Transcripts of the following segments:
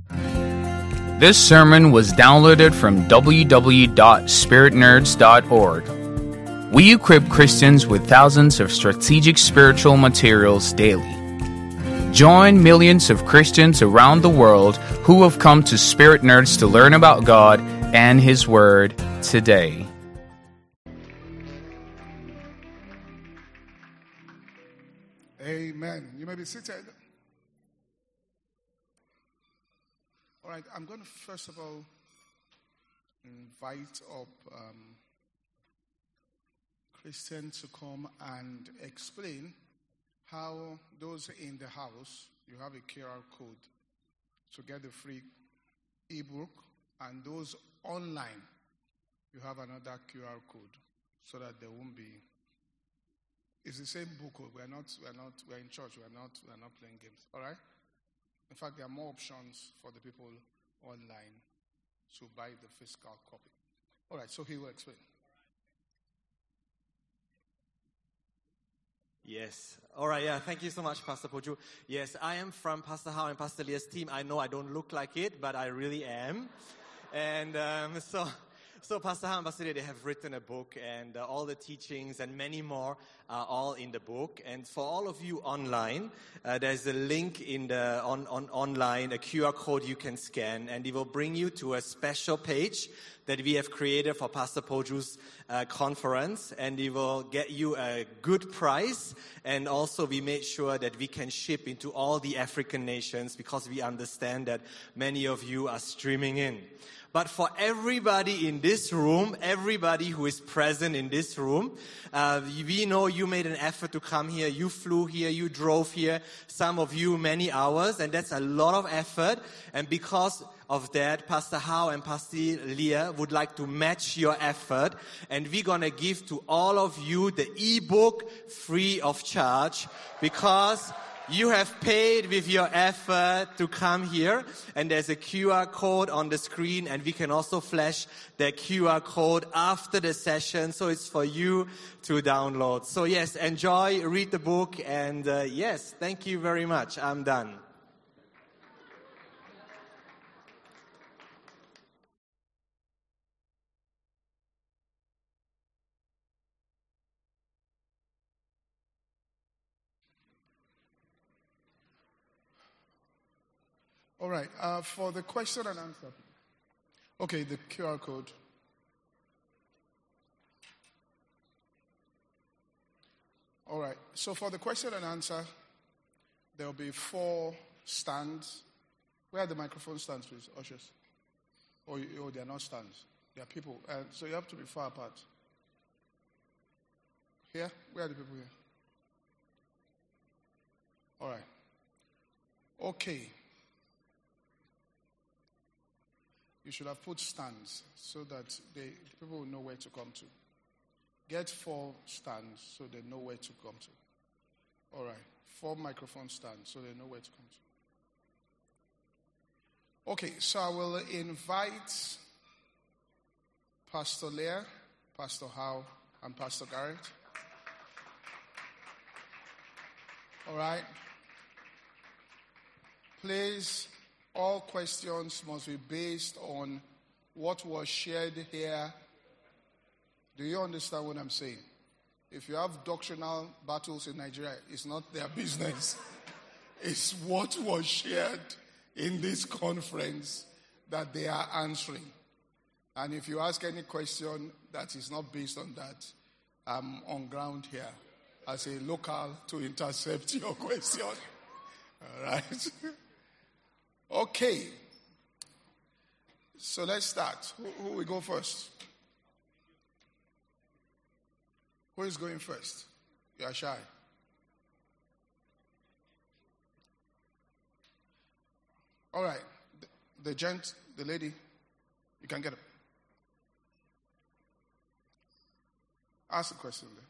This sermon was downloaded from www.spiritnerds.org. We equip Christians with thousands of strategic spiritual materials daily. Join millions of Christians around the world who have come to Spirit Nerds to learn about God and His Word today. Amen. You may be seated. All right, I'm going to first of all invite up Christian to come and explain how those in the house, you have a QR code to get the free ebook, and those online, you have another QR code so that there won't be. It's the same book. We're in church. We're not playing games. All right. In fact, there are more options for the people online to buy the physical copy. All right. So he will explain. Yes. All right. Yeah. Thank you so much, Pastor Poju. Yes, I am from Pastor Hao and Pastor Leah's team. I know I don't look like it, but I really am. And So Pastor Hao and Pastor Leah, they have written a book, and all the teachings and many more are all in the book. And for all of you online, there's a link in the online, a QR code you can scan, and it will bring you to a special page that we have created for Pastor Poju's conference, and it will get you a good price. And also we made sure that we can ship into all the African nations because we understand that many of you are streaming in. But for everybody in this room, everybody who is present in this room, we know you made an effort to come here. You flew here, you drove here, some of you many hours, and that's a lot of effort. And because of that, Pastor Hao and Pastor Leah would like to match your effort, and we're going to give to all of you the ebook free of charge because you have paid with your effort to come here, and there's a QR code on the screen, and we can also flash the QR code after the session, so it's for you to download. So yes, enjoy, read the book, and yes, thank you very much. I'm done. All right, for the question and answer. Okay, the QR code. All right, so for the question and answer, there will be 4 stands. Where are the microphone stands, please, ushers? Oh, they are not stands. They are people. So you have to be far apart. Here? Where are the people here? All right. Okay. You should have put stands so that people will know where to come to. Get 4 stands so they know where to come to. All right. 4 microphone stands so they know where to come to. Okay, so I will invite Pastor Leah, Pastor Hao, and Pastor Garrett. All right. Please, all questions must be based on what was shared here. Do you understand what I'm saying? If you have doctrinal battles in Nigeria, it's not their business. It's what was shared in this conference that they are answering. And if you ask any question that is not based on that, I'm on ground here as a local to intercept your question. All right. Okay. So let's start. Who will go first? Who is going first? You are shy. All right. The gent, the lady, you can get up. Ask the question then.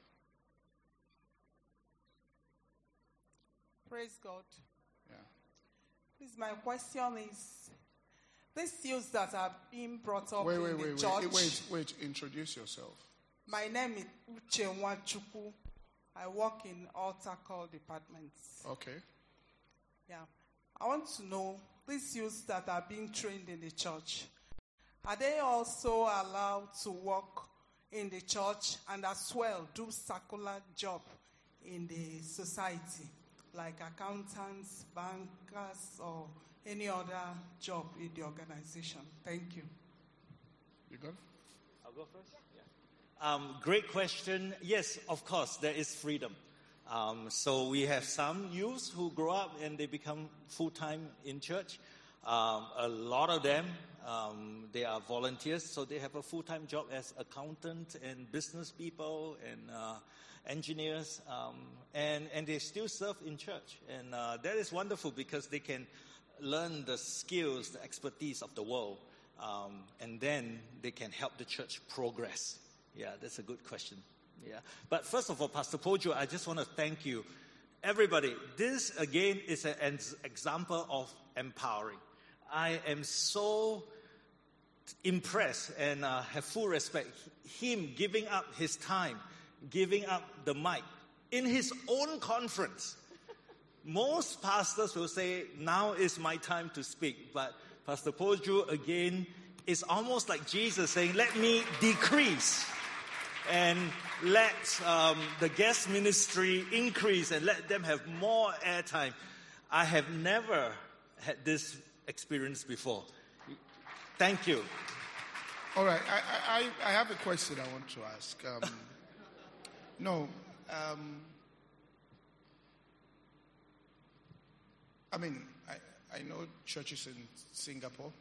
Praise God. Yeah. Please, my question is, these youths that are being brought up Wait. church. Wait. Introduce yourself. My name is Uche Nwachukwu. I work in altar call departments. Okay. Yeah. I want to know these youths that are being trained in the church, are they also allowed to work in the church and as well do secular job in the society, like accountants, bankers, or any other job in the organization? Thank you. You go? I'll go first? Yeah. Great question. Yes, of course, there is freedom. So we have some youths who grow up and they become full-time in church. A lot of them, they are volunteers, so they have a full-time job as accountant and business people and engineers, and they still serve in church. And that is wonderful because they can learn the skills, the expertise of the world, and then they can help the church progress. Yeah, that's a good question. Yeah, but first of all, Pastor Pojo, I just want to thank you. Everybody, this again is an example of empowering. I am so impressed and have full respect. Him giving up his time, giving up the mic in his own conference. Most pastors will say, now is my time to speak. But Pastor Pojo, again, is almost like Jesus saying, let me decrease and let the guest ministry increase and let them have more airtime. I have never had this experience before. Thank you. All right, I have a question I want to ask. I mean, I know churches in Singapore,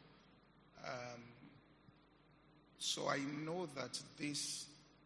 so I know that this,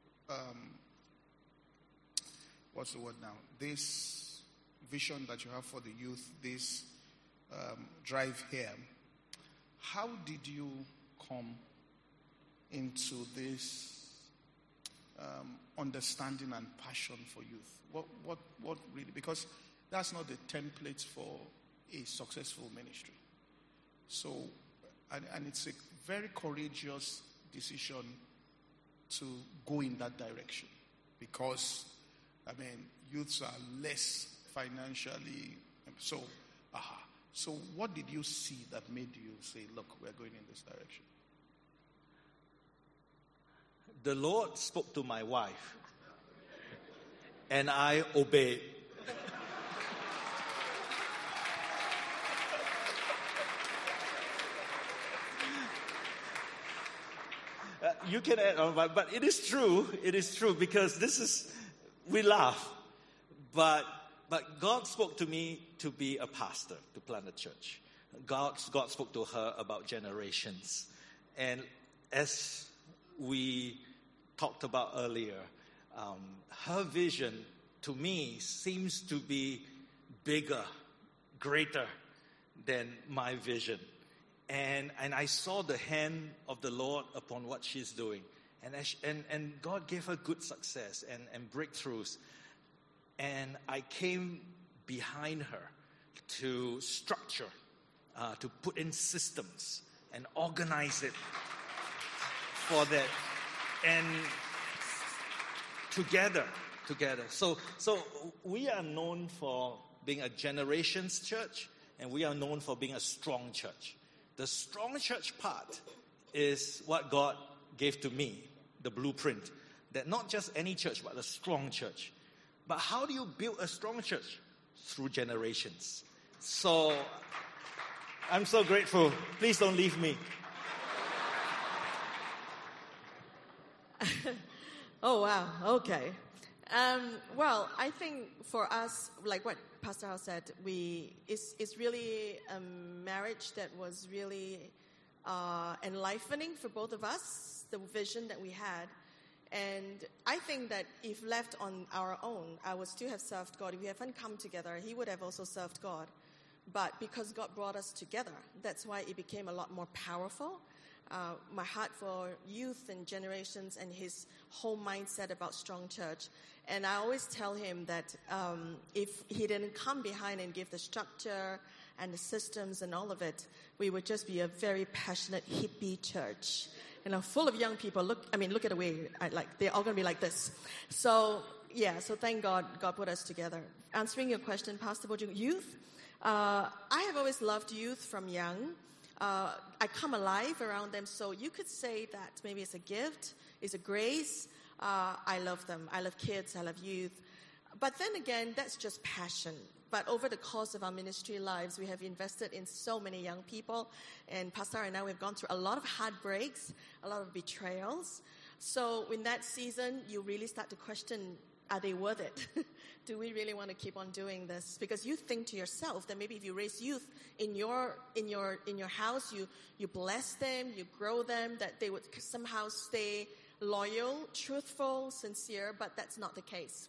what's the word now? This vision that you have for the youth, this drive here, how did you come into this understanding and passion for youth? What really? Because that's not the template for a successful ministry. So, and it's a very courageous decision to go in that direction, because, I mean, youths are less financially, so what did you see that made you say, look, we're going in this direction? The Lord spoke to my wife, and I obeyed. You can add on, but it is true. It is true, because we laugh. But God spoke to me to be a pastor, to plant a church. God spoke to her about generations. And as we talked about earlier, her vision to me seems to be bigger, greater than my vision. And I saw the hand of the Lord upon what she's doing. And God gave her good success and breakthroughs. And I came behind her to structure, to put in systems and organize it for that. And together. So we are known for being a generations church, and we are known for being a strong church. The strong church part is what God gave to me, the blueprint. That not just any church, but a strong church. But how do you build a strong church? Through generations. So, I'm so grateful. Please don't leave me. Oh, wow. Okay. Well, I think for us, like what Pastor Hao said, it's really a marriage that was really enlivening for both of us, the vision that we had. And I think that if left on our own, I would still have served God. If we haven't come together, he would have also served God. But because God brought us together, that's why it became a lot more powerful. My heart for youth and generations and his whole mindset about strong church. And I always tell him that if he didn't come behind and give the structure and the systems and all of it, we would just be a very passionate hippie church, full of young people. Look at the way they're all going to be like this. So thank God put us together. Answering your question, Pastor Boju, youth, I have always loved youth from young. I come alive around them, so you could say that maybe it's a gift, it's a grace. I love them. I love kids. I love youth. But then again, that's just passion. But over the course of our ministry lives, we have invested in so many young people. And Pastor and I, we've gone through a lot of heartbreaks, a lot of betrayals. So in that season, you really start to question, are they worth it? Do we really want to keep on doing this? Because you think to yourself that maybe if you raise youth in your house, you bless them, you grow them, that they would somehow stay loyal, truthful, sincere, but that's not the case.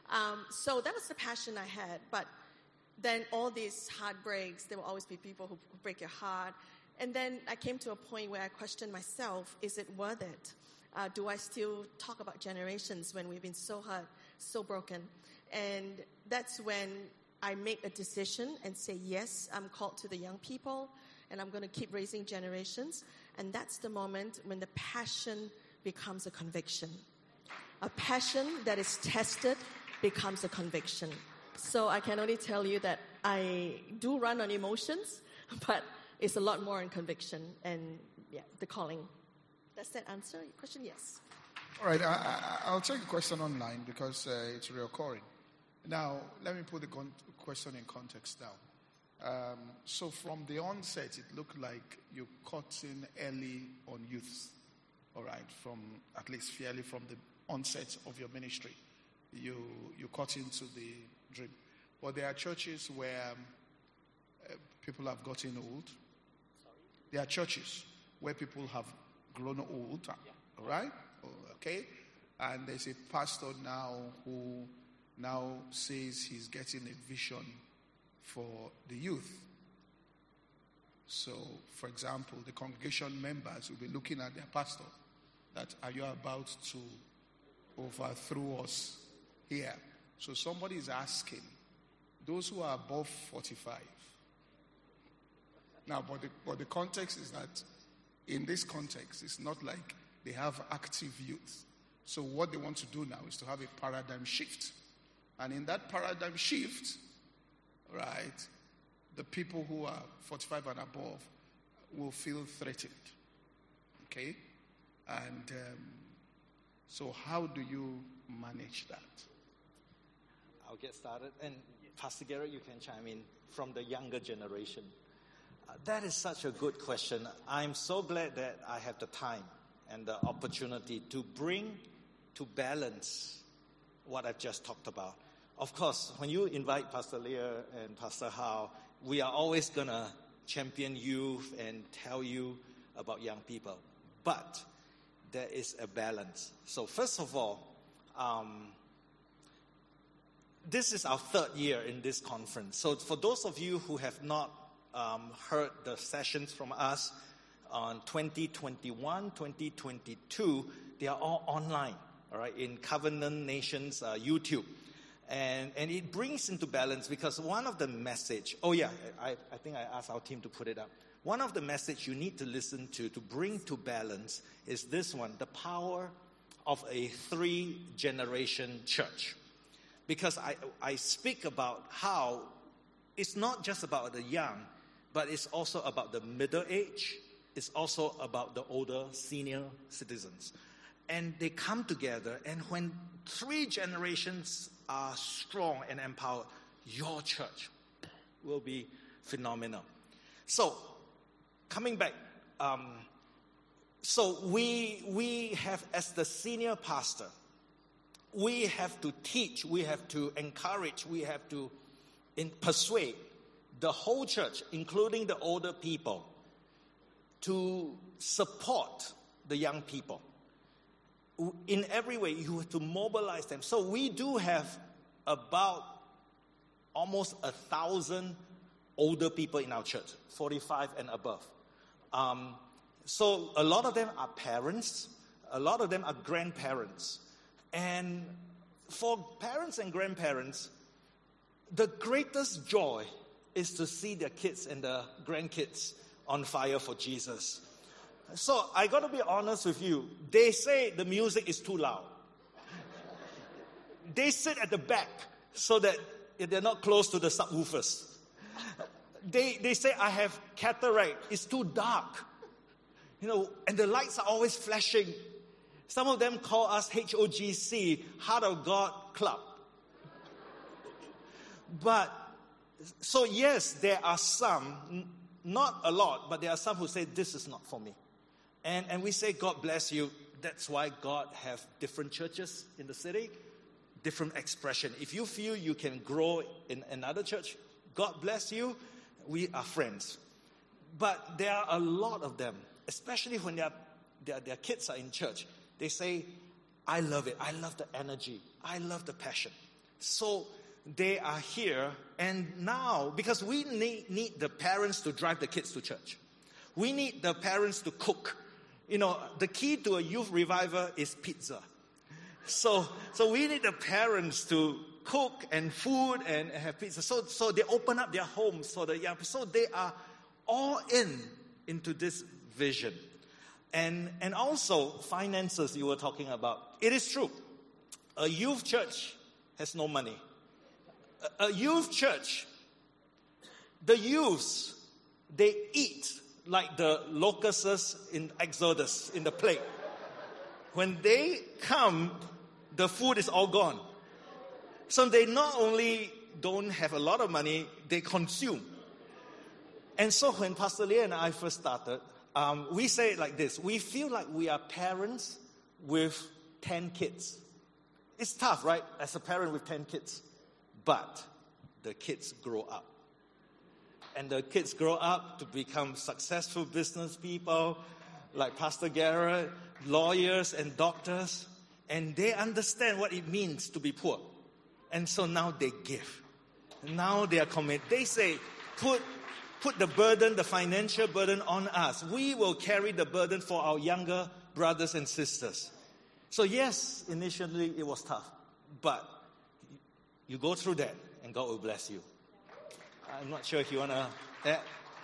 So that was the passion I had. But then all these heartbreaks, there will always be people who break your heart. And then I came to a point where I questioned myself, is it worth it? Do I still talk about generations when we've been so hurt, so broken? And that's when I made a decision and say, yes, I'm called to the young people, and I'm going to keep raising generations. And that's the moment when the passion becomes a conviction. A passion that is tested becomes a conviction. So I can only tell you that I do run on emotions, but it's a lot more in conviction and the calling. Does that answer your question? Yes. All right, I'll take a question online because it's reoccurring. Now, let me put the question in context now. So from the onset, it looked like you cut in early on youths, all right, from at least fairly from the onset of your ministry. You cut into the dream. But there are churches where people have gotten old. There are churches where people have grown old, all right? Okay? And there's a pastor now who now says he's getting a vision for the youth. So, for example, the congregation members will be looking at their pastor that, are you about to overthrow us here? So somebody is asking, those who are above 45. Now, but the context is that in this context, it's not like they have active youth. So what they want to do now is to have a paradigm shift. And in that paradigm shift, right, the people who are 45 and above will feel threatened. Okay? And so how do you manage that? I'll get started. And Pastor Garrett, you can chime in from the younger generation. That is such a good question. I'm so glad that I have the time and the opportunity to bring to balance what I've just talked about. Of course, when you invite Pastor Leah and Pastor Hao, we are always going to champion youth and tell you about young people. But there is a balance. So first of all, this is our third year in this conference. So for those of you who have not heard the sessions from us on 2021, 2022, they are all online, all right, in Covenant Nations YouTube. And it brings into balance because one of the message, I think I asked our team to put it up. One of the message you need to listen to bring to balance is this one, the power of a 3-generation church. Because I speak about how it's not just about the young, but it's also about the middle age. It's also about the older senior citizens. And they come together, and when 3 generations are strong and empowered, your church will be phenomenal. So, coming back, so we have, as the senior pastor, we have to teach, we have to encourage, we have to persuade the whole church, including the older people, to support the young people. In every way, you have to mobilize them. So we do have about almost 1,000 older people in our church, 45 and above. So a lot of them are parents, a lot of them are grandparents. And for parents and grandparents, the greatest joy is to see their kids and the grandkids on fire for Jesus. So I got to be honest with you. They say the music is too loud. They sit at the back so that they're not close to the subwoofers. They say, I have cataract. It's too dark. And the lights are always flashing. Some of them call us HOGC, Heart of God Club. So yes, there are some, not a lot, but there are some who say, this is not for me. And we say, God bless you. That's why God have different churches in the city, different expression. If you feel you can grow in another church, God bless you. We are friends. But there are a lot of them, especially when their kids are in church. They say, I love it. I love the energy. I love the passion. So they are here. And now, because we need the parents to drive the kids to church. We need the parents to cook. The key to a youth revival is pizza. So we need the parents to cook and food and have pizza. So they open up their homes for the young people. So they are all into this vision. And also finances you were talking about. It is true. A youth church has no money. A youth church, the youths, they eat like the locusts in Exodus, in the plague. When they come, the food is all gone. So they not only don't have a lot of money, they consume. And so when Pastor Leah and I first started, we say it like this. We feel like we are parents with 10 kids. It's tough, right? As a parent with 10 kids. But the kids grow up. And the kids grow up to become successful business people, like Pastor Garrett, lawyers and doctors. And they understand what it means to be poor. And so now they give. Now they are committed. They say, put the burden, the financial burden on us. We will carry the burden for our younger brothers and sisters. So yes, initially it was tough. But you go through that and God will bless you. I'm not sure if you want to add.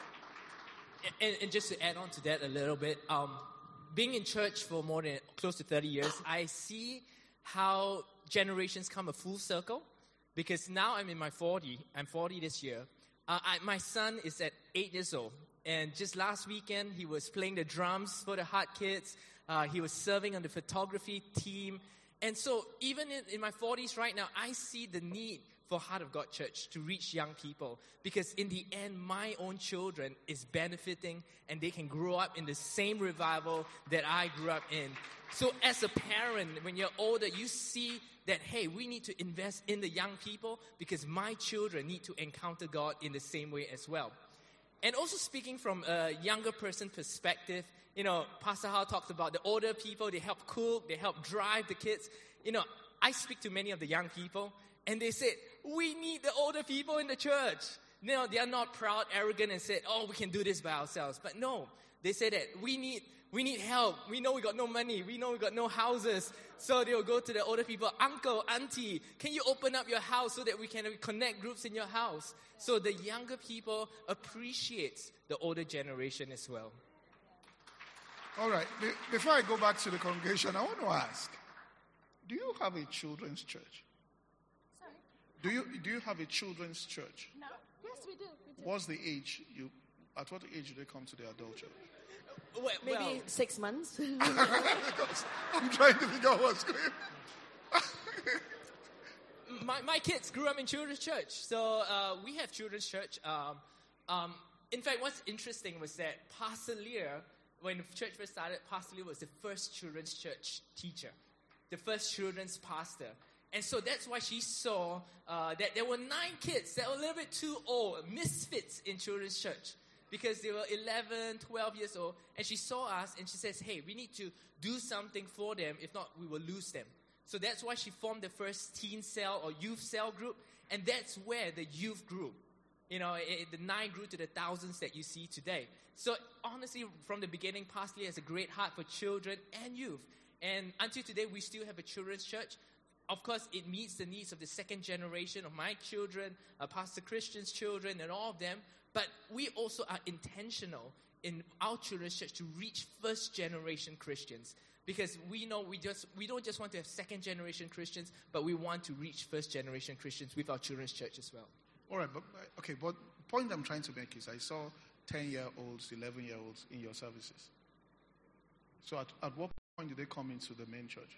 And just to add on to that a little bit, being in church for more than close to 30 years, I see how generations come a full circle. Because now I'm in my 40. I'm 40 this year. My son is at 8 years old. And just last weekend, he was playing the drums for the Heart Kids. He was serving on the photography team. And so even in my 40s right now, I see the need for Heart of God Church to reach young people. Because in the end, my own children is benefiting and they can grow up in the same revival that I grew up in. So as a parent, when you're older, you see that, hey, we need to invest in the young people because my children need to encounter God in the same way as well. And also speaking from a younger person perspective, Pastor Hao talked about the older people, they help cook, they help drive the kids. I speak to many of the young people and they said, we need the older people in the church. They are not proud, arrogant and said, we can do this by ourselves. But no, they say that we need help. We know we got no money. We know we got no houses. So they'll go to the older people, uncle, auntie, can you open up your house so that we can connect groups in your house? So the younger people appreciate the older generation as well. All right. Before I go back to the congregation, I want to ask, do you have a children's church? Sorry? Do you have a children's church? No. Yes, we do. What's the age? At what age do they come to the adult church? Maybe 6 months. I'm trying to figure out what's going on. My kids grew up in children's church. So we have children's church. In fact, what's interesting was that Pastor Leah, when the church first started, Pastor Leah was the first children's church teacher, the first children's pastor. And so that's why she saw that there were 9 kids that were a little bit too old, misfits in children's church. Because they were 11, 12 years old. And she saw us and she says, hey, we need to do something for them. If not, we will lose them. So that's why she formed the first teen cell or youth cell group. And that's where the youth grew. The 9 grew to the thousands that you see today. So honestly, from the beginning, Pastor Leah has a great heart for children and youth. And until today, we still have a children's church. Of course, it meets the needs of the second generation of my children, Pastor Christian's children, and all of them. But we also are intentional in our children's church to reach first-generation Christians. Because we know we don't just want to have second-generation Christians, but we want to reach first-generation Christians with our children's church as well. All right, but point I'm trying to make is I saw 10-year-olds, 11-year-olds in your services. So at what point did they come into the main church?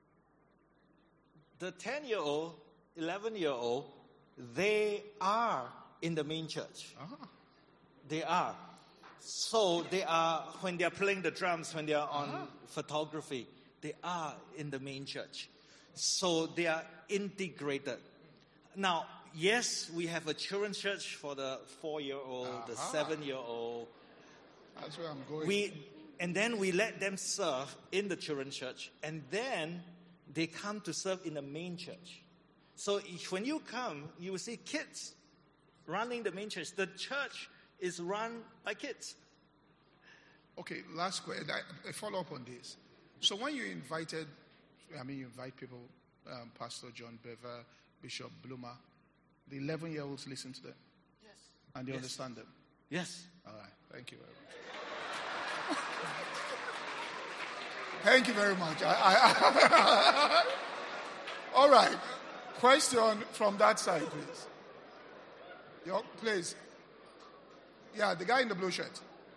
The 10-year-old, 11-year-old, they are in the main church. Ah. They are. So they are, when they are playing the drums, when they are on photography, they are in the main church. So they are integrated. Now, yes, we have a children's church for the 4-year-old, the 7-year-old. That's where I'm going. And then we let them serve in the children's church. And then they come to serve in the main church. So when you come, you will see kids running the main church. The church is run by kids. Okay, last question. A follow-up on this. So when you invite people, Pastor John Bever, Bishop Bloomer, the 11-year-olds listen to them? Yes. And they understand them? Yes. All right. Thank you very much. Thank you very much. All right. Question from that side, please. Please. Yeah, the guy in the blue shirt.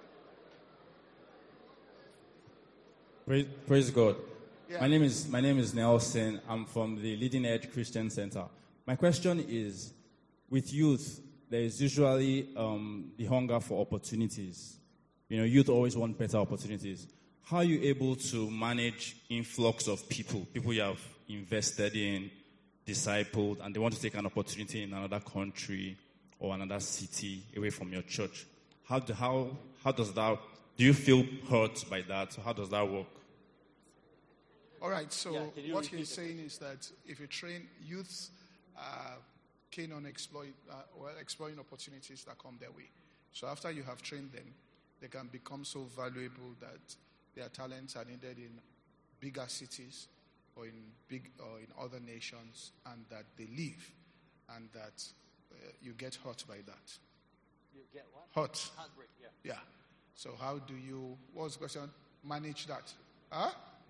Praise God. Yeah. My name is Nelson. I'm from the Leading Edge Christian Center. My question is, with youth, there is usually the hunger for opportunities. Youth always want better opportunities. How are you able to manage influx of people you have invested in, discipled, and they want to take an opportunity in another country or another city away from your church? How does that? Do you feel hurt by that? How does that work? All right, so what he's saying is that if you train youths, keen on exploring opportunities that come their way. So after you have trained them, they can become so valuable that their talents are needed in bigger cities or in other nations, and that they leave, and that you get hurt by that. You get what? Hurt. Heartbreak, yeah. Yeah. So how do you, what's the question? Manage that? Huh?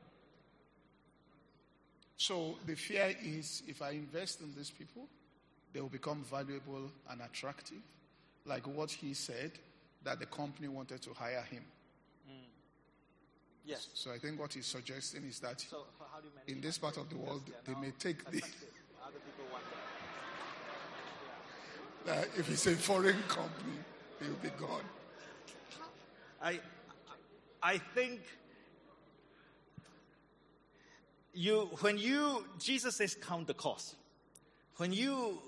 So the fear is, if I invest in these people, they will become valuable and attractive. Like what he said, that the company wanted to hire him. Yes. So I think what he's suggesting is that So how do you manage in this part of the world, they may take the... Other people want that. If it's a foreign company, he'll be gone. I think Jesus says count the cost. When you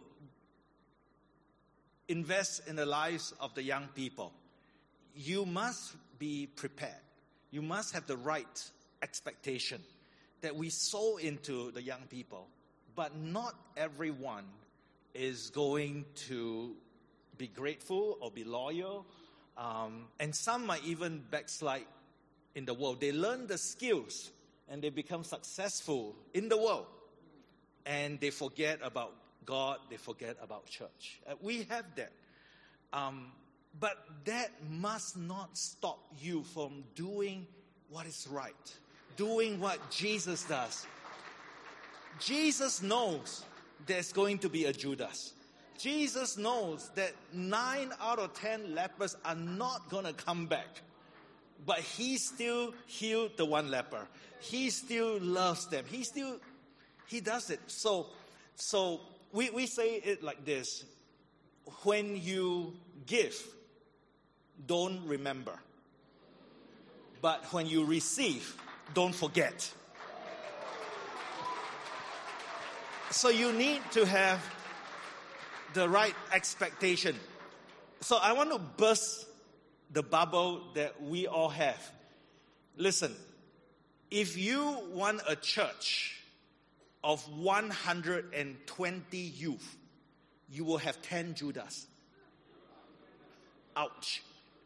invest in the lives of the young people, you must be prepared. You must have the right expectation that we sow into the young people. But not everyone is going to be grateful or be loyal. And some might even backslide in the world. They learn the skills and they become successful in the world. And they forget about God, they forget about church. We have that. But that must not stop you from doing what is right, doing what Jesus does. Jesus knows there's going to be a Judas. Jesus knows that 9 out of 10 lepers are not going to come back. But he still healed the one leper. He still loves them. He does it. So we say it like this. When you give, don't remember. But when you receive, don't forget. So you need to have the right expectation. So I want to burst the bubble that we all have. Listen, if you want a church of 120 youth, you will have 10 Judas. Ouch.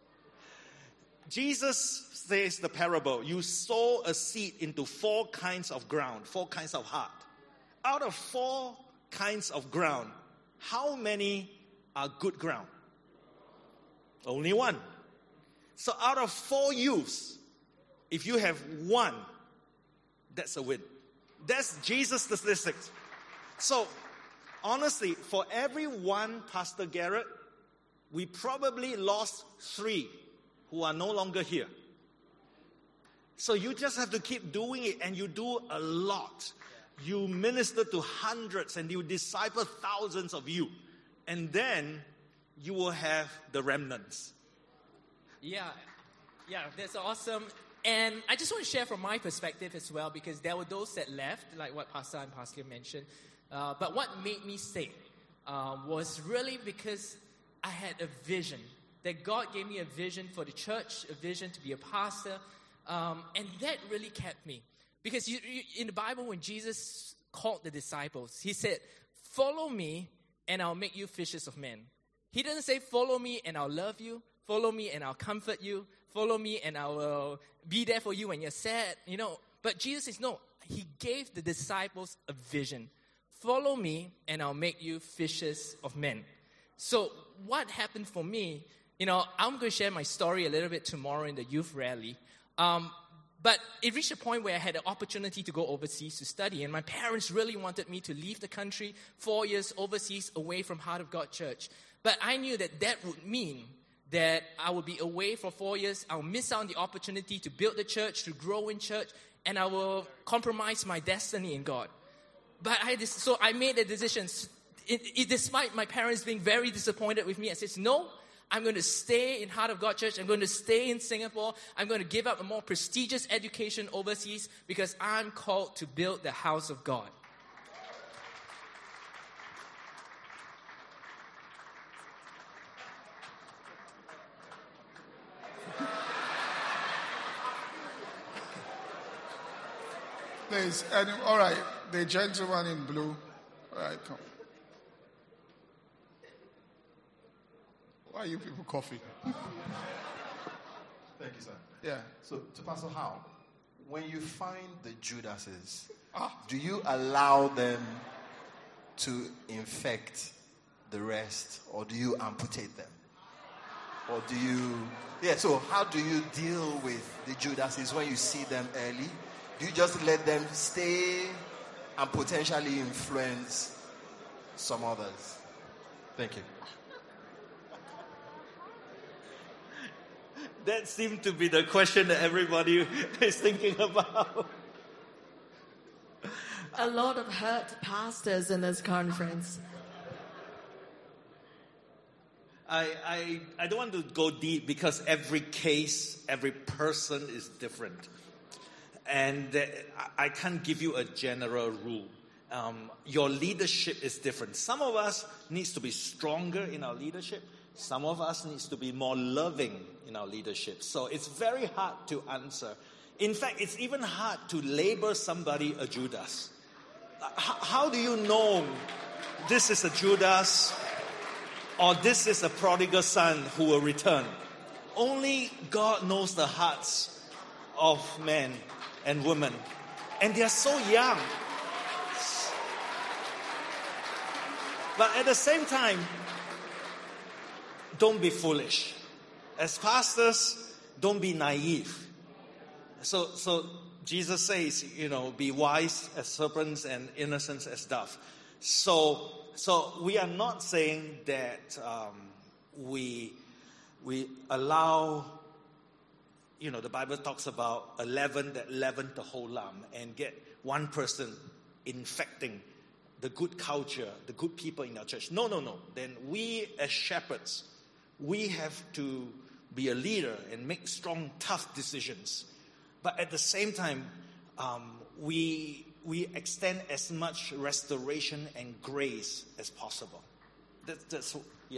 Jesus says the parable, you sow a seed into 4 kinds of ground, 4 kinds of heart. Out of 4 kinds of ground, how many are good ground? Only 1. So out of 4 youths, if you have 1, that's a win. That's Jesus' statistics. So honestly, for every 1 Pastor Garrett, we probably lost 3 who are no longer here. So you just have to keep doing it, and you do a lot. You minister to hundreds, and you disciple thousands of you. And then you will have the remnants. Yeah, that's awesome. And I just want to share from my perspective as well, because there were those that left, like what Pastor and Pastor mentioned. But what made me stay was really because I had a vision. That God gave me a vision for the church, a vision to be a pastor. And that really kept me. Because in the Bible, when Jesus called the disciples, he said, "Follow me and I'll make you fishers of men." He didn't say, "Follow me and I'll love you. Follow me and I'll comfort you. Follow me and I will be there for you when you're sad." But Jesus says, no. He gave the disciples a vision. Follow me and I'll make you fishers of men. So what happened for me, I'm going to share my story a little bit tomorrow in the youth rally. But it reached a point where I had an opportunity to go overseas to study. And my parents really wanted me to leave the country 4 years overseas away from Heart of God Church. But I knew that would mean that I would be away for 4 years. I'll miss out on the opportunity to build the church, to grow in church. And I will compromise my destiny in God. But so I made a decision. Despite my parents being very disappointed with me, I said, no. I'm going to stay in Heart of God Church. I'm going to stay in Singapore. I'm going to give up a more prestigious education overseas because I'm called to build the house of God. Please, all right, the gentleman in blue. All right, come. Why are you people coughing? Thank you, sir. Yeah. So, to Pastor Howe, when you find the Judases, do you allow them to infect the rest, or do you amputate them? Or do you... Yeah, so how do you deal with the Judases when you see them early? Do you just let them stay and potentially influence some others? Thank you. That seemed to be the question that everybody is thinking about. A lot of hurt pastors in this conference. I don't want to go deep because every case, every person is different. And I can't give you a general rule. Your leadership is different. Some of us needs to be stronger in our leadership. Some of us needs to be more loving in our leadership. So it's very hard to answer. In fact, it's even hard to label somebody a Judas. How do you know this is a Judas or this is a prodigal son who will return? Only God knows the hearts of men and women. And they are so young. But at the same time, don't be foolish. As pastors, don't be naive. So Jesus says, be wise as serpents and innocent as doves. So we are not saying that we allow, the Bible talks about a leaven that leavened the whole lump and get one person infecting the good culture, the good people in our church. No. Then we as shepherds, we have to be a leader and make strong, tough decisions. But at the same time, we extend as much restoration and grace as possible. That's.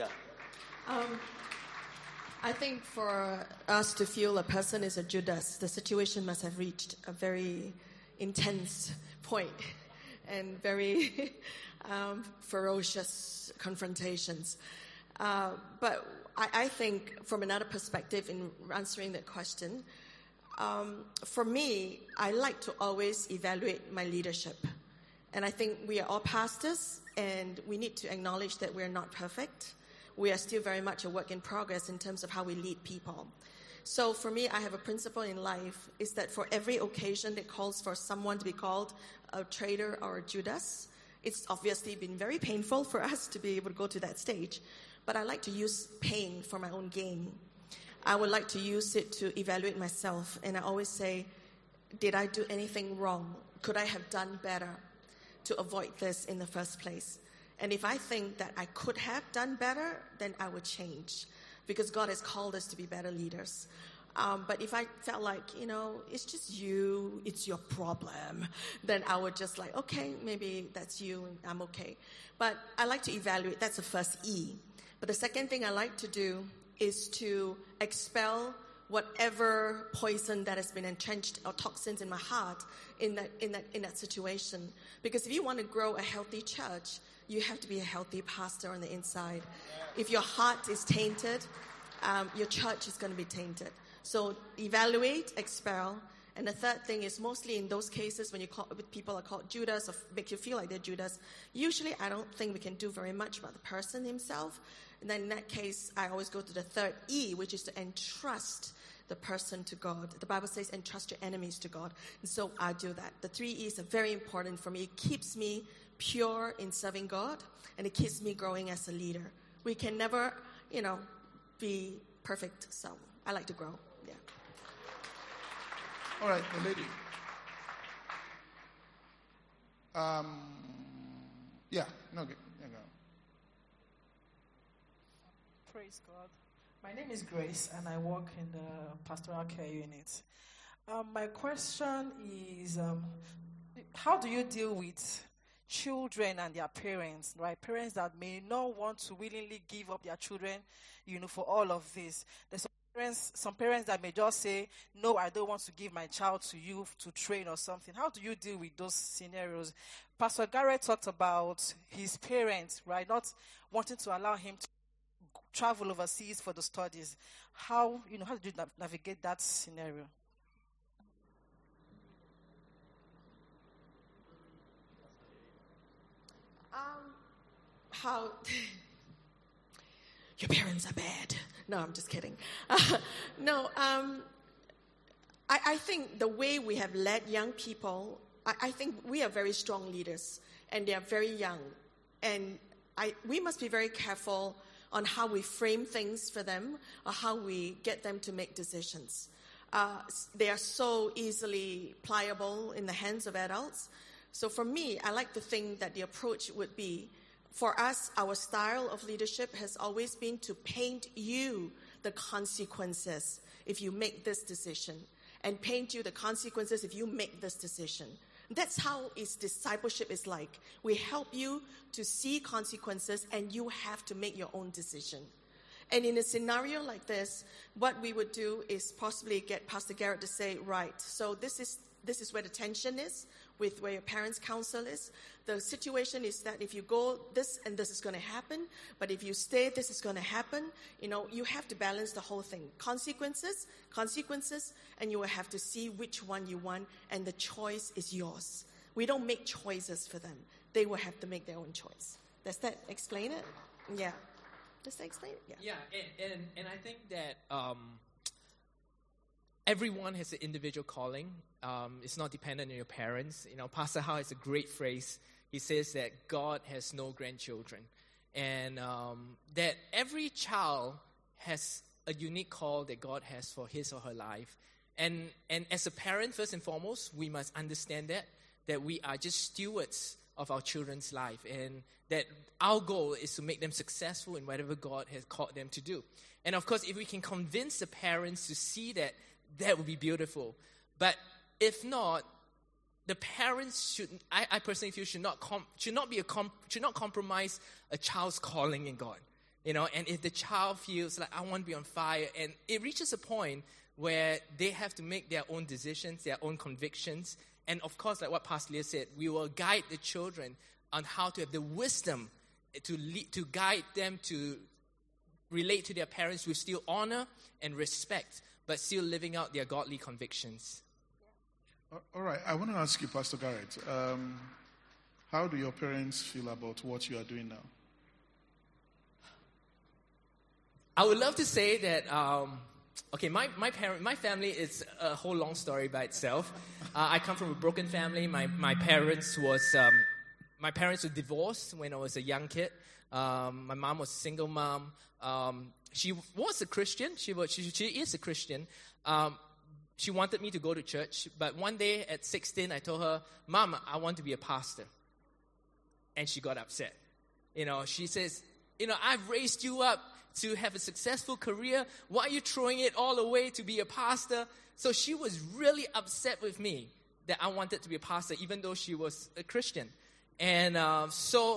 I think for us to feel a person is a Judas, the situation must have reached a very intense point and very ferocious confrontations. But I think from another perspective in answering that question, for me, I like to always evaluate my leadership. And I think we are all pastors, and we need to acknowledge that we're not perfect. We are still very much a work in progress in terms of how we lead people. So for me, I have a principle in life, is that for every occasion that calls for someone to be called a traitor or a Judas, it's obviously been very painful for us to be able to go to that stage. but I like to use pain for my own gain. I would like to use it to evaluate myself, and I always say, did I do anything wrong? Could I have done better to avoid this in the first place? And if I think that I could have done better, then I would change, because God has called us to be better leaders. But if I felt like, it's just you, it's your problem, then I would just like, okay, maybe that's you, and I'm okay. But I like to evaluate. That's the first E. But the second thing I like to do is to expel whatever poison that has been entrenched or toxins in my heart in that situation. Because if you want to grow a healthy church, you have to be a healthy pastor on the inside. If your heart is tainted, your church is going to be tainted. So evaluate, expel. And the third thing is, mostly in those cases when people are called Judas or make you feel like they're Judas, usually I don't think we can do very much about the person himself. And then in that case, I always go to the third E, which is to entrust the person to God. The Bible says entrust your enemies to God. And so I do that. The 3 E's are very important for me. It keeps me pure in serving God, and it keeps me growing as a leader. We can never, be perfect. So I like to grow. Yeah. All right, the lady. Okay. Praise God. My name is Grace, and I work in the pastoral care unit. My question is, how do you deal with children and their parents, right? Parents that may not want to willingly give up their children, for all of this. There's some parents that may just say, no, I don't want to give my child to you to train or something. How do you deal with those scenarios? Pastor Garrett talked about his parents, right, not wanting to allow him to travel overseas for the studies. How do you navigate that scenario? How your parents are bad. No, I'm just kidding. I think the way we have led young people, I think we are very strong leaders, and they are very young. And we must be very careful on how we frame things for them or how we get them to make decisions. They are so easily pliable in the hands of adults. So for me, I like to think that the approach would be, for us, our style of leadership has always been to paint you the consequences if you make this decision, and paint you the consequences if you make this decision. That's how discipleship is like. We help you to see consequences, and you have to make your own decision. And in a scenario like this, what we would do is possibly get Pastor Garrett to say, right, so this is where the tension is, with where your parents' counsel is. The situation is that if you go, this and this is going to happen, but if you stay, this is going to happen. You have to balance the whole thing. Consequences, and you will have to see which one you want, and the choice is yours. We don't make choices for them. They will have to make their own choice. Does that explain it? Yeah. Does that explain it? Yeah, and I think that everyone has an individual calling. It's not dependent on your parents. Pastor Hao has a great phrase. He says that God has no grandchildren. And that every child has a unique call that God has for his or her life. And as a parent, first and foremost, we must understand that we are just stewards of our children's life. And that our goal is to make them successful in whatever God has called them to do. And of course, if we can convince the parents to see that would be beautiful. But if not, the parents should. I personally feel should not compromise a child's calling in God. And if the child feels like I want to be on fire, and it reaches a point where they have to make their own decisions, their own convictions, and of course, like what Pastor Leah said, we will guide the children on how to have the wisdom to guide them to relate to their parents with still honor and respect, but still living out their godly convictions. All right, I want to ask you, Pastor Garrett, how do your parents feel about what you are doing now? I would love to say that, my family is a whole long story by itself. I come from a broken family. My parents were divorced when I was a young kid. My mom was a single mom. She was a Christian. She is a Christian. She wanted me to go to church. But one day at 16, I told her, Mom, I want to be a pastor. And she got upset. She says, I've raised you up to have a successful career. Why are you throwing it all away to be a pastor? So she was really upset with me that I wanted to be a pastor, even though she was a Christian. And so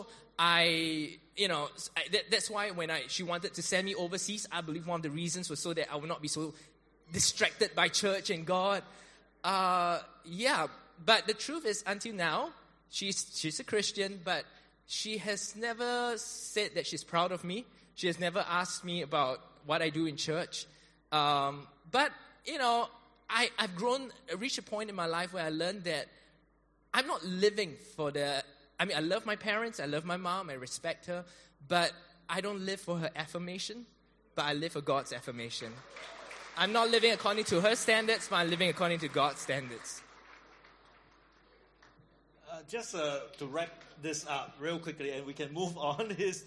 that's why when she wanted to send me overseas, I believe one of the reasons was so that I would not be so distracted by church and God. But the truth is, until now, she's a Christian, but she has never said that she's proud of me. She has never asked me about what I do in church. But I've reached a point in my life where I learned that I'm not living for I love my parents, I love my mom, I respect her, but I don't live for her affirmation, but I live for God's affirmation. I'm not living according to her standards, but I'm living according to God's standards. Just to wrap this up real quickly, and we can move on, is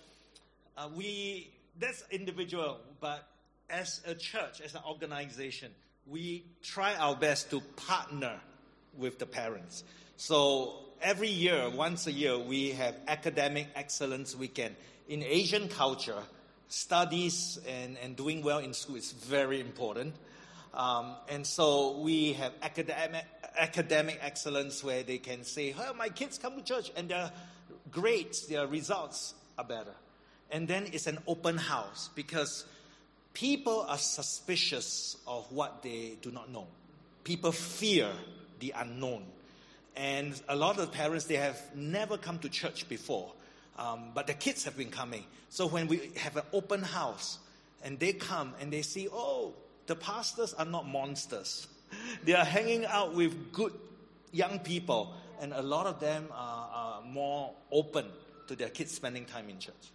that's individual, but as a church, as an organization, we try our best to partner with the parents. So every year, once a year, we have Academic Excellence Weekend. In Asian culture, studies and doing well in school is very important. And so we have academic excellence where they can say, my kids come to church and their grades, their results are better. And then it's an open house because people are suspicious of what they do not know. People fear the unknown. And a lot of parents, they have never come to church before, but the kids have been coming. So when we have an open house and they come and they see, the pastors are not monsters. They are hanging out with good young people, and a lot of them are more open to their kids spending time in church.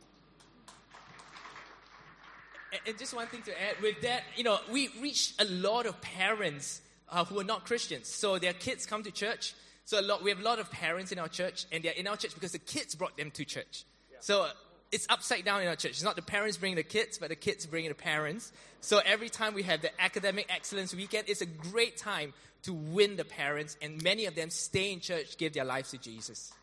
And just one thing to add with that, we reach a lot of parents who are not Christians. So their kids come to church. So we have a lot of parents in our church, and they're in our church because the kids brought them to church. Yeah. So it's upside down in our church. It's not the parents bringing the kids, but the kids bringing the parents. So every time we have the Academic Excellence Weekend, it's a great time to win the parents, and many of them stay in church, give their lives to Jesus.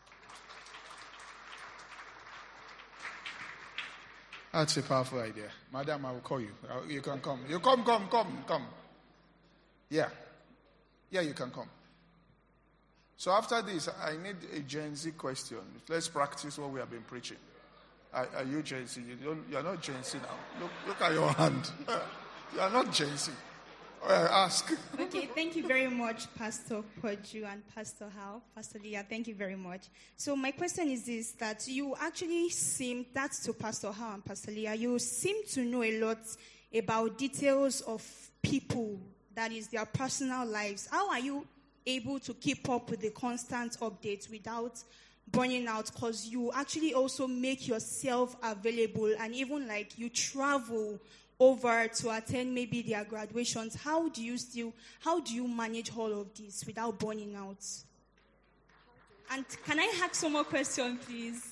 That's a powerful idea. Madam, I will call you. You can come. You come. Yeah, you can come. So after this, I need a Gen Z question. Let's practice what we have been preaching. Are you Gen Z? You're not Gen Z now. Look at your hand. You are not Gen Z. Ask. Okay, thank you very much, Pastor Poju and Pastor Hal. Pastor Leah, thank you very much. So my question is this, that you actually seem, that's to Pastor Hal and Pastor Leah, you seem to know a lot about details of people, that is their personal lives. How are you able to keep up with the constant updates without burning out? Because you actually also make yourself available, and even like you travel over to attend maybe their graduations. How do you manage all of this without burning out? And can I ask some more questions, please?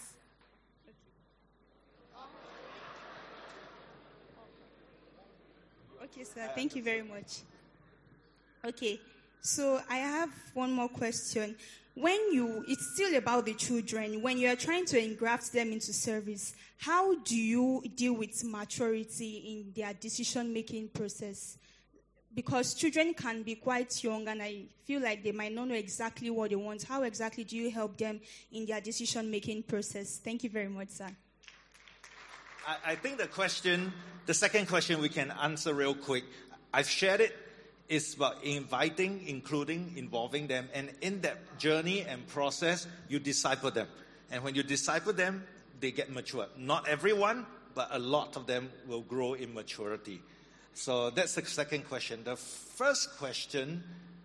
Okay, sir. Thank you very much. Okay, so I have one more question. It's still about the children. When you are trying to engraft them into service, how do you deal with maturity in their decision-making process? Because children can be quite young, and I feel like they might not know exactly what they want. How exactly do you help them in their decision-making process? Thank you very much, sir. I think the second question we can answer real quick. I've shared it. It's about inviting, including, involving them. And in that journey and process, you disciple them. And when you disciple them, they get mature. Not everyone, but a lot of them will grow in maturity. So that's the second question. The first question,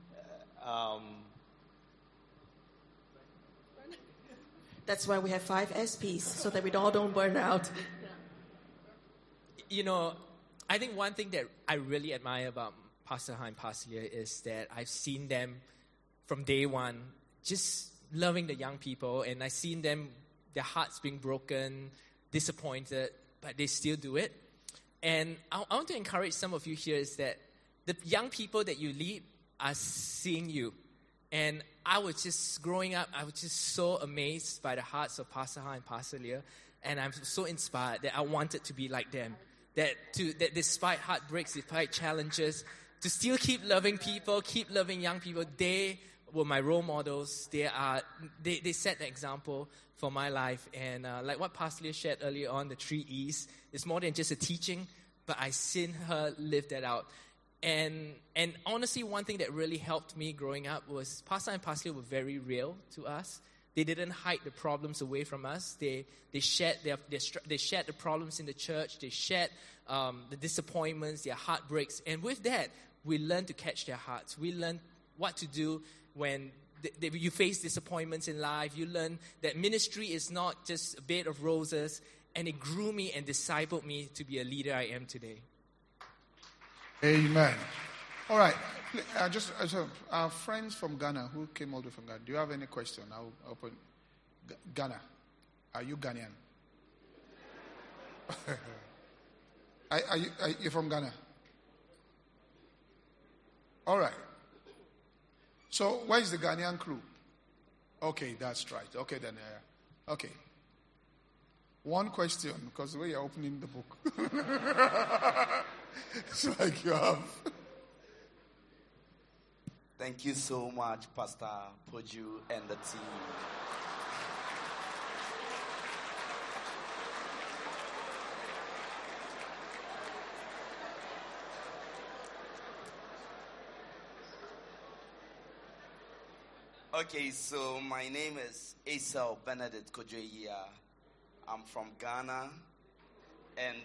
that's why we have 5 SPs, so that we all don't burn out. I think one thing that I really admire about Pastor Ha and Pastor Leah is that I've seen them from day one just loving the young people, and I've seen them their hearts being broken, disappointed, but they still do it. And I want to encourage some of you here is that the young people that you lead are seeing you. And I was just, growing up, I was just so amazed by the hearts of Pastor Ha and Pastor Leah. And I'm so inspired that I wanted to be like them. That despite heartbreaks, despite challenges, to still keep loving people, keep loving young people. They were my role models. They set the example for my life. And like what Pastor Leah shared earlier on, the 3 E's, it's more than just a teaching, but I seen her live that out. And honestly, one thing that really helped me growing up was Pastor and Pastor Leah were very real to us. They didn't hide the problems away from us. They shared the problems in the church. They shared the disappointments, their heartbreaks. And with that, we learned to catch their hearts. We learned what to do when you face disappointments in life. You learn that ministry is not just a bed of roses. And it grew me and discipled me to be a leader I am today. Amen. All right. Our friends from Ghana who came all the way from Ghana, do you have any question? I'll open. Ghana. Are you Ghanaian? Are you from Ghana? All right. So, where is the Ghanaian crew? Okay, that's right. Okay, then. Okay. One question, because the way you're opening the book. It's like you have. Thank you so much, Pastor Poju and the team. Okay, so my name is Esau Benedict Kojoia. I'm from Ghana and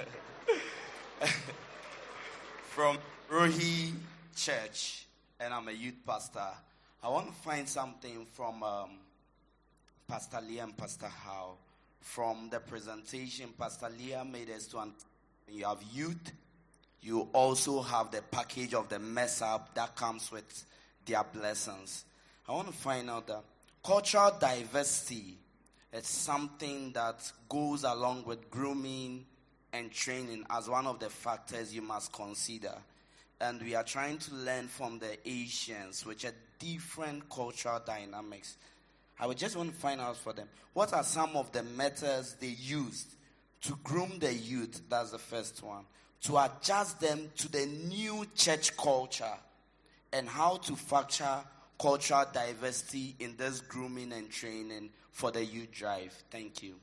from Rohi Church, and I'm a youth pastor. I want to find something from Pastor Leah and Pastor Hao. From the presentation, Pastor Leah made us to understand you have youth, you also have the package of the mess up that comes with their blessings. I want to find out that cultural diversity is something that goes along with grooming and training as one of the factors you must consider. And we are trying to learn from the Asians, which are different cultural dynamics. I would just want to find out for them, what are some of the methods they used to groom the youth? That's the first one. To adjust them to the new church culture, and how to factor cultural diversity in this grooming and training for the youth drive. Thank you.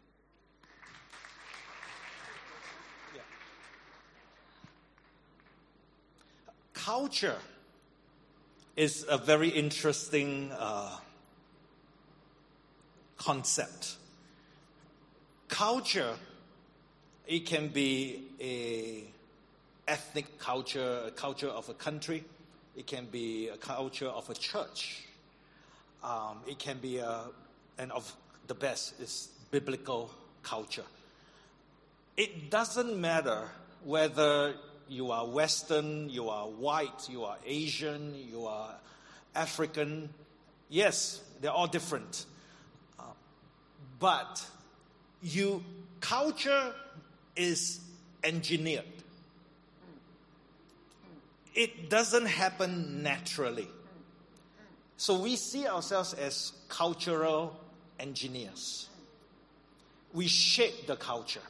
Culture is a very interesting concept. Culture, it can be a ethnic culture, a culture of a country. It can be a culture of a church. It can be and of the best is biblical culture. It doesn't matter whether you are Western, you are white, you are Asian, you are African. Yes, they're all different. But culture is engineered. It doesn't happen naturally. So we see ourselves as cultural engineers. We shape the culture.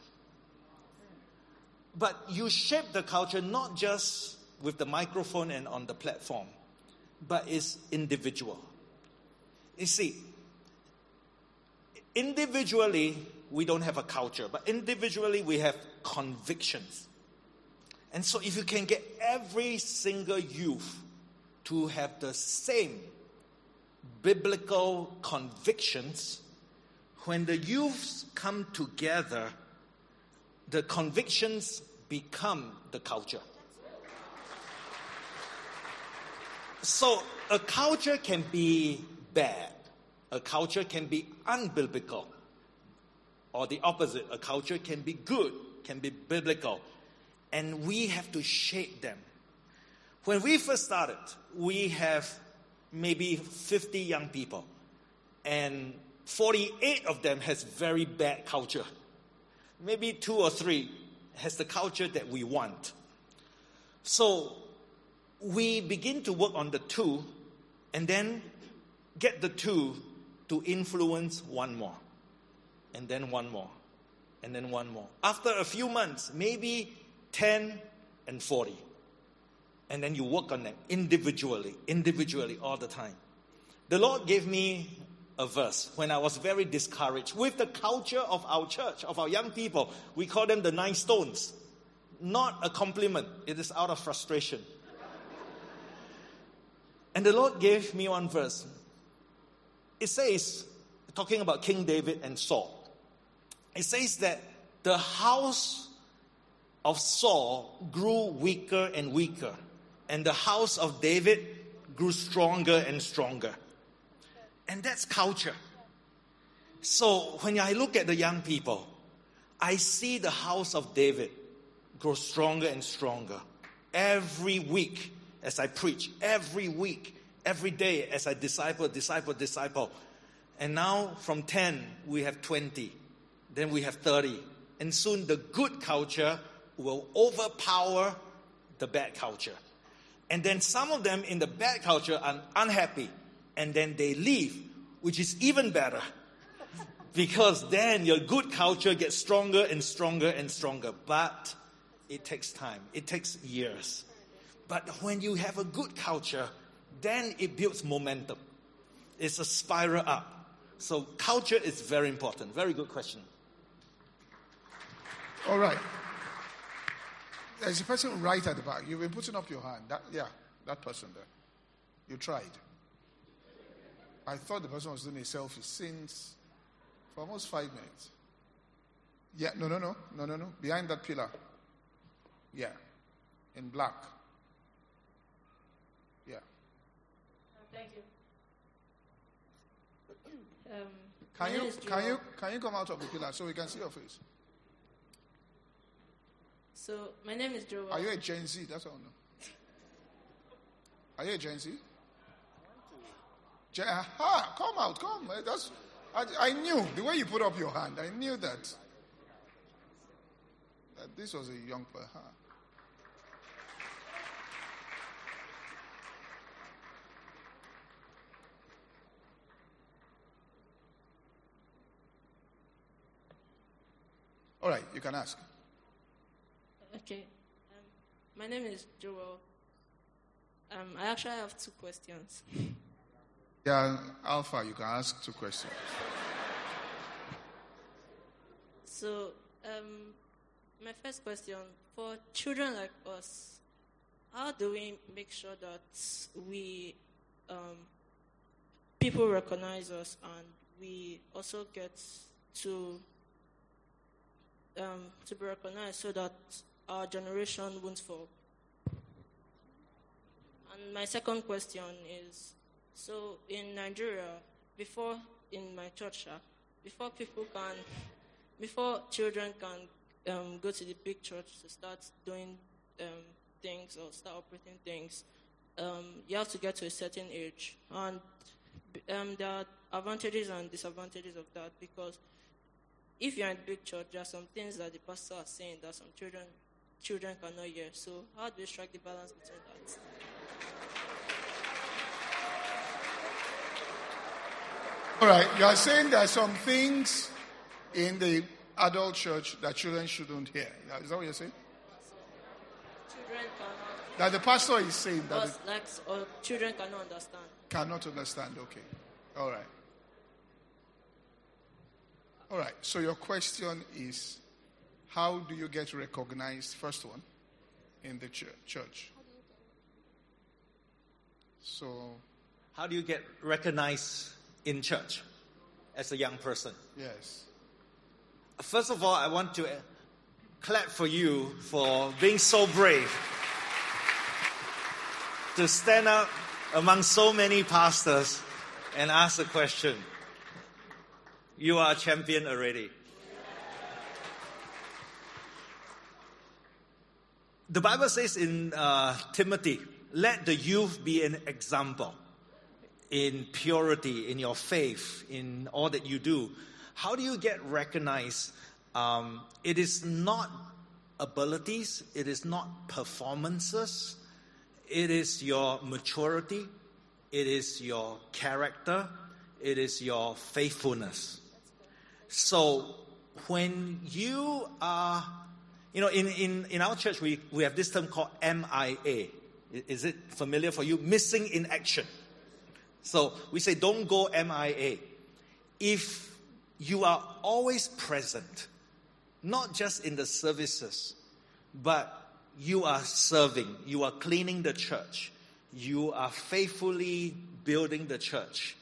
But you shape the culture not just with the microphone and on the platform, but it's individual. You see, individually, we don't have a culture, but individually, we have convictions. And so if you can get every single youth to have the same biblical convictions, when the youths come together, the convictions become the culture. So a culture can be bad. A culture can be unbiblical. Or the opposite, a culture can be good, can be biblical. And we have to shape them. When we first started, we have maybe 50 young people. And 48 of them has very bad culture. Maybe 2 or 3 has the culture that we want. So we begin to work on the 2 and then get the 2 to influence 1 more. And then 1 more. And then 1 more. After a few months, maybe 10 and 40. And then you work on them individually all the time. The Lord gave me a verse when I was very discouraged with the culture of our church, of our young people. We call them the 9 stones. Not a compliment. It is out of frustration. And the Lord gave me one verse. It says, talking about King David and Saul. It says that the house of Saul grew weaker and weaker, and the house of David grew stronger and stronger. And that's culture. So when I look at the young people, I see the house of David grow stronger and stronger. Every week as I preach, every week, every day as I disciple. And now from 10, we have 20. Then we have 30. And soon the good culture will overpower the bad culture. And then some of them in the bad culture are unhappy. And then they leave, which is even better. Because then your good culture gets stronger and stronger and stronger. But it takes time. It takes years. But when you have a good culture, then it builds momentum. It's a spiral up. So culture is very important. Very good question. All right. There's a person right at the back. You've been putting up your hand. That person there. You tried. I thought the person was doing a selfie since for almost 5 minutes. Yeah, no. Behind that pillar. Yeah. In black. Yeah. Thank you. Can you come out of the pillar so we can see your face? So, my name is Joel. Are you a Gen Z? That's all I know. Are you a Gen Z? Come out, come. I knew, the way you put up your hand, I knew that this was a young person. All right, you can ask. Okay. My name is Joel. I actually have 2 questions. Yeah, Alpha, you can ask 2 questions. So, my first question, for children like us, how do we make sure that we, people recognize us and we also get to be recognized so that our generation won't fall? And my second question is, so in Nigeria, before in my church, before children can go to the big church to start doing things or start operating things, you have to get to a certain age. And there are advantages and disadvantages of that, because if you're in a big church, there are some things that the pastor is saying that some children cannot hear. So how do we strike the balance between that? All right, you are saying there are some things in the adult church that children shouldn't hear. Is that what you're saying? Children cannot. That the pastor is saying that children cannot understand. Cannot understand, okay. All right. All right, so your question is, how do you get recognized, first one, in the church? So, how do you get recognized in church as a young person? Yes. First of all, I want to clap for you for being so brave to stand up among so many pastors and ask a question. You are a champion already. The Bible says in Timothy, let the youth be an example. in purity, in your faith, in all that you do, how do you get recognized? It is not abilities, it is not performances, it is your maturity, it is your character, it is your faithfulness. So when you are, in our church, we have this term called MIA. Is it familiar for you? Missing in action. So we say, don't go MIA. If you are always present, not just in the services, but you are serving, you are cleaning the church, you are faithfully building the church,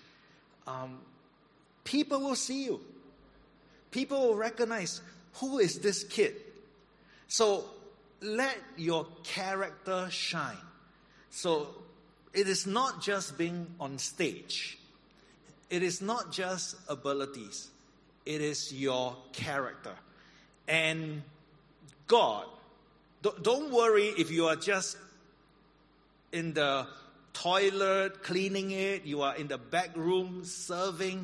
people will see you. People will recognize, who is this kid? So let your character shine. So it is not just being on stage. It is not just abilities. It is your character. And God, don't worry if you are just in the toilet, cleaning it, you are in the back room, serving.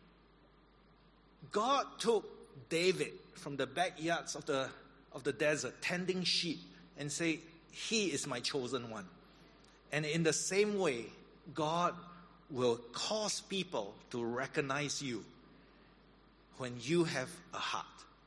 God took David from the backyards of the desert, tending sheep, and say, he is my chosen one. And in the same way, God will cause people to recognize you when you have a heart.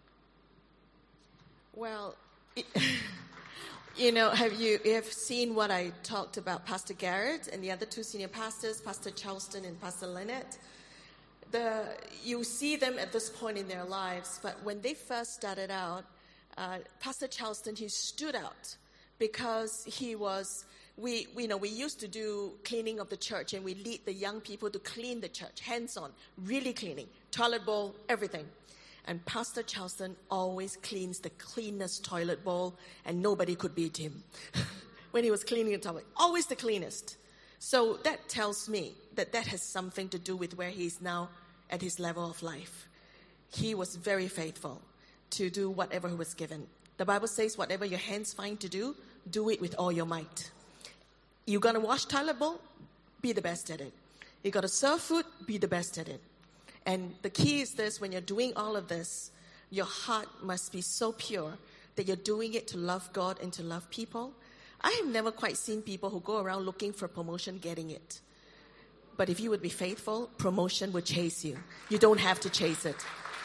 Well, you have seen what I talked about Pastor Garrett and the other two senior pastors, Pastor Charleston and Pastor Lynette. You see them at this point in their lives, but when they first started out, Pastor Charleston, he stood out because he was, we used to do cleaning of the church, and we lead the young people to clean the church, hands-on, really cleaning, toilet bowl, everything. And Pastor Charleston always cleans the cleanest toilet bowl, and nobody could beat him when he was cleaning the toilet. Always the cleanest. So that tells me that has something to do with where he is now at his level of life. He was very faithful to do whatever he was given. The Bible says, whatever your hands find to do, do it with all your might. You're going to wash toilet bowl? Be the best at it. You got to serve food? Be the best at it. And the key is this: when you're doing all of this, your heart must be so pure that you're doing it to love God and to love people. I have never quite seen people who go around looking for promotion getting it. But if you would be faithful, promotion would chase you. You don't have to chase it.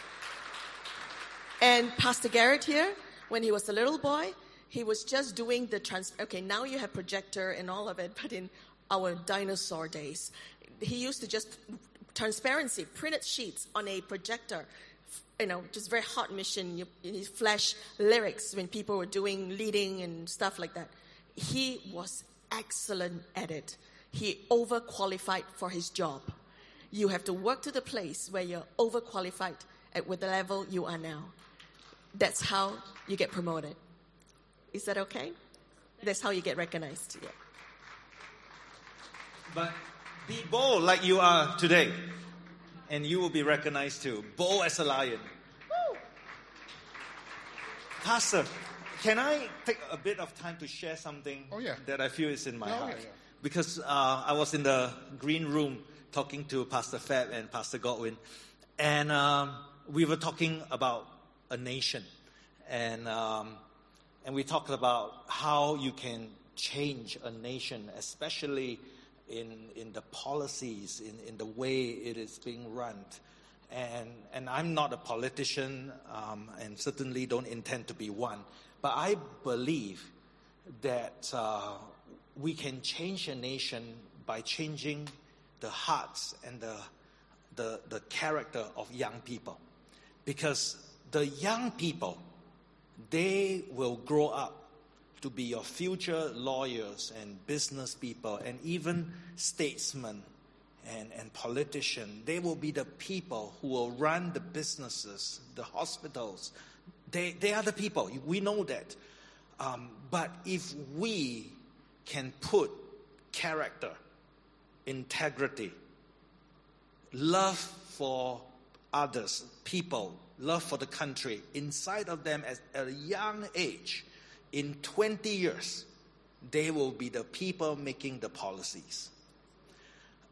And Pastor Garrett here, when he was a little boy, he was just doing okay, now you have projector and all of it, but in our dinosaur days, he used to just transparency, printed sheets on a projector, just very hot mission. You flash lyrics when people were doing leading and stuff like that. He was excellent at it. He overqualified for his job. You have to work to the place where you're overqualified with the level you are now. That's how you get promoted. Is that okay? That's how you get recognized. Yeah. But be bold like you are today, and you will be recognized too. Bold as a lion. Woo! Pastor, can I take a bit of time to share something that I feel is in my heart? Yeah. Because I was in the green room talking to Pastor Fab and Pastor Godwin, and we were talking about a nation, and we talked about how you can change a nation, especially in the policies, in the way it is being run. And I'm not a politician, and certainly don't intend to be one. But I believe that we can change a nation by changing the hearts and the character of young people. Because the young people, they will grow up to be your future lawyers and business people and even statesmen and politicians. They will be the people who will run the businesses, the hospitals. They are the people. We know that. But if we can put character, integrity, love for others, people, love for the country inside of them at a young age, in 20 years, they will be the people making the policies.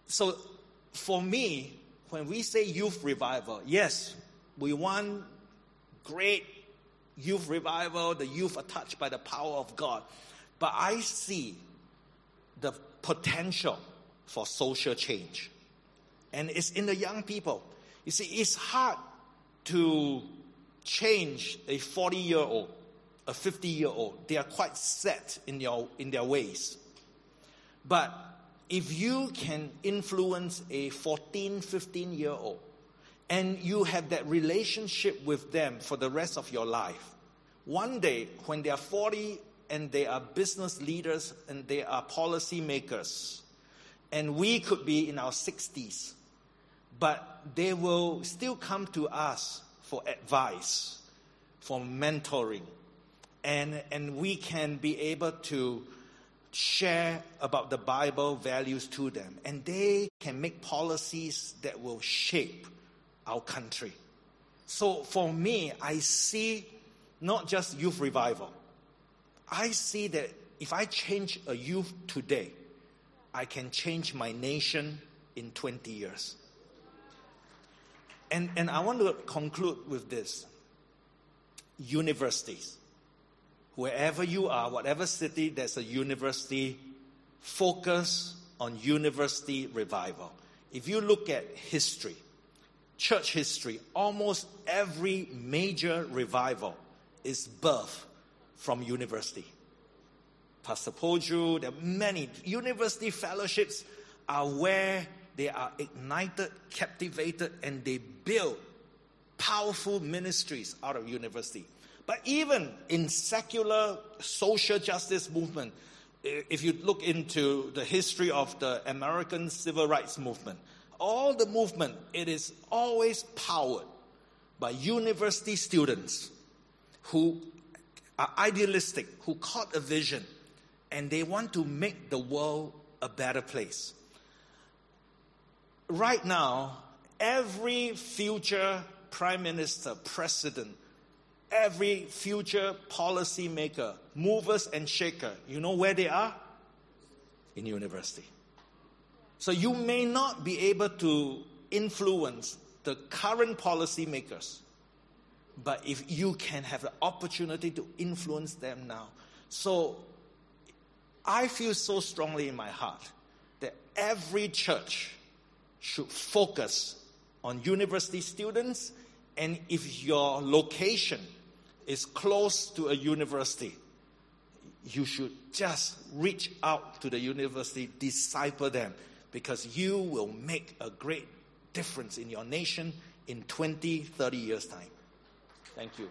So for me, when we say youth revival, yes, we want great youth revival. The youth are touched by the power of God. But I see the potential for social change. And it's in the young people. You see, it's hard to change a 40-year-old, a 50-year-old. They are quite set in their ways. But if you can influence a 14, 15-year-old, and you have that relationship with them for the rest of your life, one day when they are 40 and they are business leaders and they are policy makers, and we could be in our 60s, but they will still come to us for advice, for mentoring, and we can be able to share about the Bible values to them, and they can make policies that will shape our country. So for me, I see not just youth revival. I see that if I change a youth today, I can change my nation in 20 years. And I want to conclude with this. Universities. Wherever you are, whatever city there's a university, focus on university revival. If you look at history, church history, almost every major revival is birthed from university. Pastor Poju, there are many university fellowships are where they are ignited, captivated, and they build powerful ministries out of university. But even in secular social justice movement, if you look into the history of the American civil rights movement, all the movement, it is always powered by university students who are idealistic, who caught a vision, and they want to make the world a better place. Right now, every future prime minister, president, every future policy maker, movers and shaker, you know where they are? In university. So you may not be able to influence the current policy makers, but if you can have the opportunity to influence them now. So I feel so strongly in my heart that every church should focus on university students, and if your location is close to a university, you should just reach out to the university, disciple them, because you will make a great difference in your nation in 20, 30 years' time. Thank you.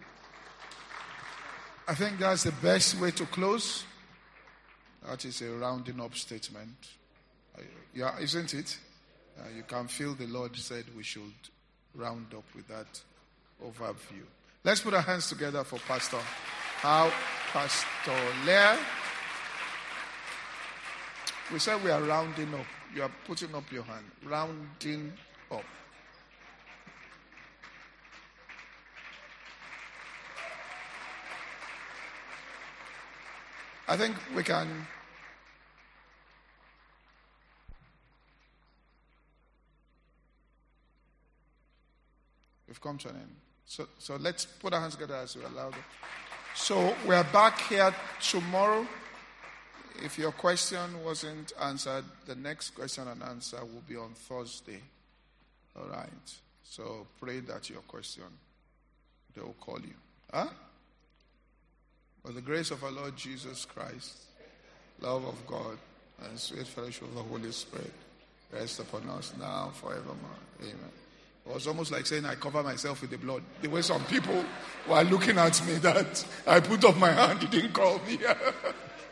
I think that's the best way to close. That is a rounding up statement. Yeah, isn't it? You can feel the Lord said we should round up with that overview. Let's put our hands together for Pastor Hao, Pastor Leah. We said we are rounding up. You are putting up your hand. Rounding up. I think we can. We've come to an end. So let's put our hands together as we allow them. So we are back here tomorrow. If your question wasn't answered, the next question and answer will be on Thursday. All right. So pray that your question, they will call you. Huh? By the grace of our Lord Jesus Christ, love of God, and sweet fellowship of the Holy Spirit rest upon us now and forevermore. Amen. It was almost like saying I cover myself with the blood. The way some people were looking at me that I put up my hand, you didn't call me.